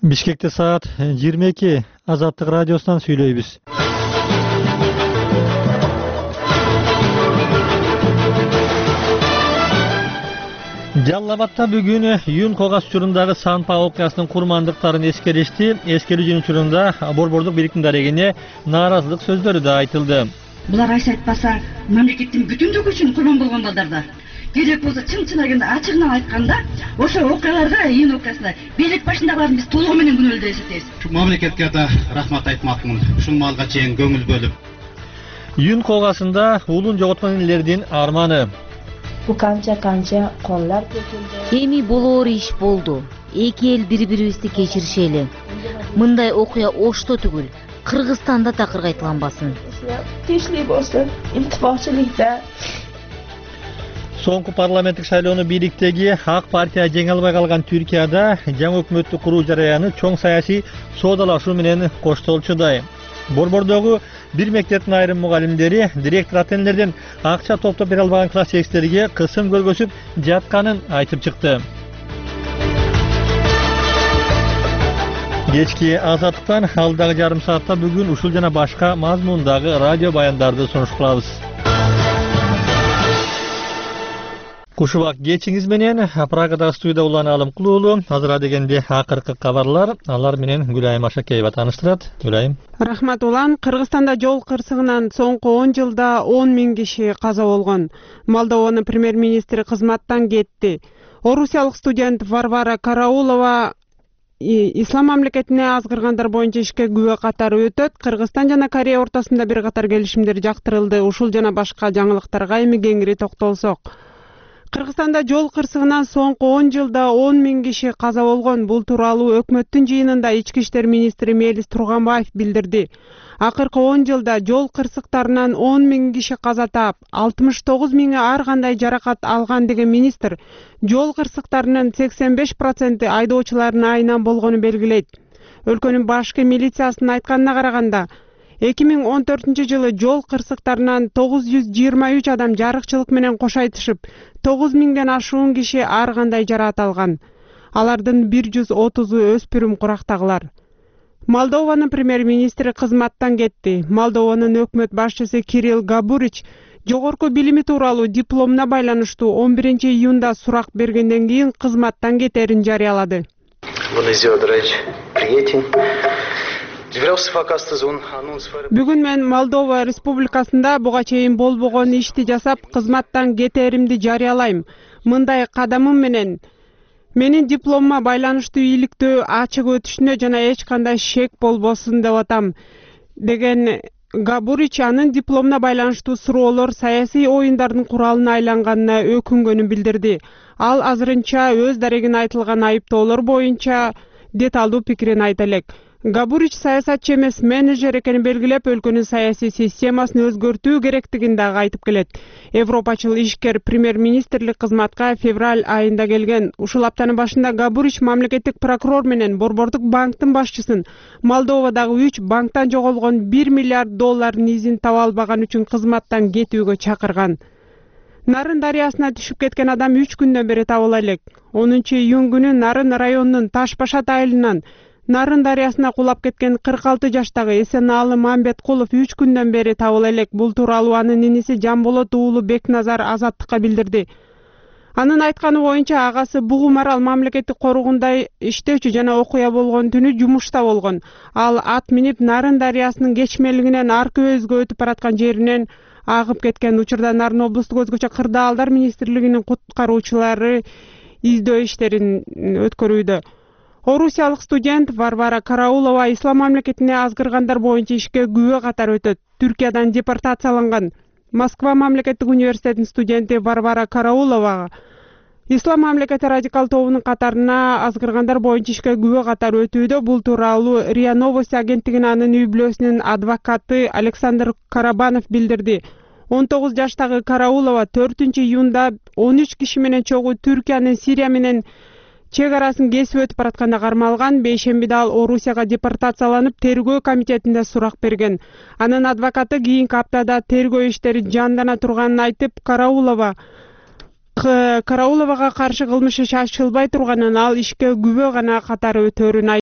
Бишкекте саат 22 Азаттык радиосунан сүйлөйбүз. Жалал-Абадта бүгүн Юн Когас учурундагы Санпа окуясынын курмандыктарын эскеришти. Эскерүүнүн учурунда борбордук бийликтин дарегине нааразылык сөздөрү да айтылды. Булар айса айтпаса мамлекеттин бүтүндүгү үчүн курман болгон балдарда. Керек болсо чын агында ачыгынан айтканда, ошо окуяларга, Юн окуясына бийлик башындагыларды биз толугу менен күнөөлүү деп эсептейбиз. Мамлекетке да рахмат айтмакмын. Ушул малга чейин көңүл бөлүп. Юн Когасында уулун жоготкон элдердин арманы. Bu kanca konlar döküldü. Эми болоор иш болду. Эки эл бири-бирибизди кечиришели. Мындай окуя Ошто түгүл, Кыргызстанда такыр кайталанбасын. Tinchlik bo'lsin, ittifoqchilikda. Соңку парламенттик шайлоону бийликтеги Ак партия жеңе албай калган Түркияда жаңы өкмөттү куруу жараяны чоң саясий соодалашуу менен коштолчудай. Борбордогу бир мектептин айрым мугалимдери директор ата-энелерден акча топтоп бере албаган класс жетекчилерге кысым көргөзүп жатканын айтып чыкты. Кечки Азаттыктан алдагы жарым саатта бүгүн ушул жана башка мазмундагы радио баяндарды сунуш кылабыз. Кушубак кечиңиз менен Прагадагы студияда улан Алым Кулуулу. Азыр дегенде акыркы кабарлар, алар менен Гүлайым Ашакеева тааныштырат. Гүлайым. Рахмат улан. Кыргызстанда жол кырсыгынан соңку 10 жылда 10 миң киши каза болгон. Молдованын премьер-министри кызматтан кетти. Орусиялык студент Варвара Караулова Ислам мамлекетине азгыргандар боюнча ишке күбө катары өтөт. Кыргызстан жана Корея ортосунда бир катар келишимдер жактырылды. Ушул жана башка жаңылыктарга эми кеңири токтолсок. Кыргызстанда жол кырсыгынан соңку 10 жылда 10 миң киши каза болгон. Бул тууралуу өкмөттүн жыйынында Ички иштер министри Мелис Турганбаев билдирди. Акыркы 10 жылда жол кырсыктарынан 10 миң киши каза таап, 69 миңи ар кандай жаракат алган деген министр жол кырсыктарынын 85% айдоочулардын айынан болгону белгилейт. Өлкөнүн башкы милициясынын айтканына караганда 2014 жылы жол кырсыктарынан 923 адам жарыкчылык менен кош айтышып, 9 миңден ашуун киши ар кандай жараат алган. Алардын 130-у өспүрүм курактагылар. Молдованын премьер-министри кызматтан кетти. Молдованын өкмөт башчысы Кирилл Габурич жогорку билими тууралуу дипломуна байланыштуу 11 июнда сурак бергенден кийин кызматтан кетерин жарыялады. Бүгүн мен Молдова республикасында буга чейин болбогон ишти жасап, кызматтан кетеримди жарыялайм. Мындай кадамым менен менин дипломума байланыштуу ийгиликтүү ачык өтүшүнө жана эч кандай шек болбосун деп атам, деген Габурич анын дипломуна байланыштуу суроолор саясий оюндардын куралына айланганына өкүнгөнүн билдирди. Ал азырынча өз дарегине айтылган айыптоолор боюнча деталдуу пикирин айта элек. Габурич саясатчы эмес менеджер экенин белгилеп, өлкөнүн саясий системасын өзгөртүү керектигин дагы айтып келет. Европачыл ишкер премьер-министрлик кызматка февраль айында келген. Ушул аптанын башында Габурич мамлекеттик прокурор менен борбордук банктын башчысын Молдовадагы 3 банктан жоголгон 1 миллиард доллардын изин таба албаган үчүн кызматтан кетүүгө чакырган. Нарын дарыясына түшүп кеткен адам 3 күндөн бери табыла элек. 10 июнь күнү Нарын районунун Ташбашат айылынан Нарын дарыясына кулап кеткен 46 жаштагы Эсенаалы Мамбеткулов 3 күндөн бери табыла элек. Бул тууралуу анын иниси Жамболот уулу Бекназар Азаттыкка билдирди. Анын айтканы боюнча агасы Бугу Марал мамлекеттик коруугунда иштөөчү жана окуя болгон түнү жумушта болгон. Ал ат минип Нарын дарыясынын кечмелигинен аркы өзгө өтүп бараткан жеринен агып кеткен. Учурда Нарын облустук өзгөчө кырдаалдар министрлигинин куткаруучулары издөө иштерин өткөрүүдө. Орусиялык студент Варвара Караулова Ислам мамлекетине азгыргандар боюнча ишке күбө катары өтөт. Түркиядан депортацияланган. Москва мамлекеттик университетинин студенти Варвара Караулова Ислам мамлекети радикал тобунун катарына азгыргандар боюнча ишке күбө катары өтүүдө. Бул тууралуу РИА Новости агенттигинин анын үй-бүлөсүнүн адвокаты Александр Карабанов билдирди. 19 жаштагы Караулова 4 июнда 13 киши менен чогуу Түркиянын Сирия менен чек арасын кесип өтүп баратканда кармалган. Бейшембиде ал Орусияга депортацияланып, тергөө комитетинде сурак берген. Анын адвокаты кийинки аптада тергөө иштери жандана турганын айтып, Карауловага каршы кылмышы шашылбай турганын, ал ишке күбө гана катары өтөрүн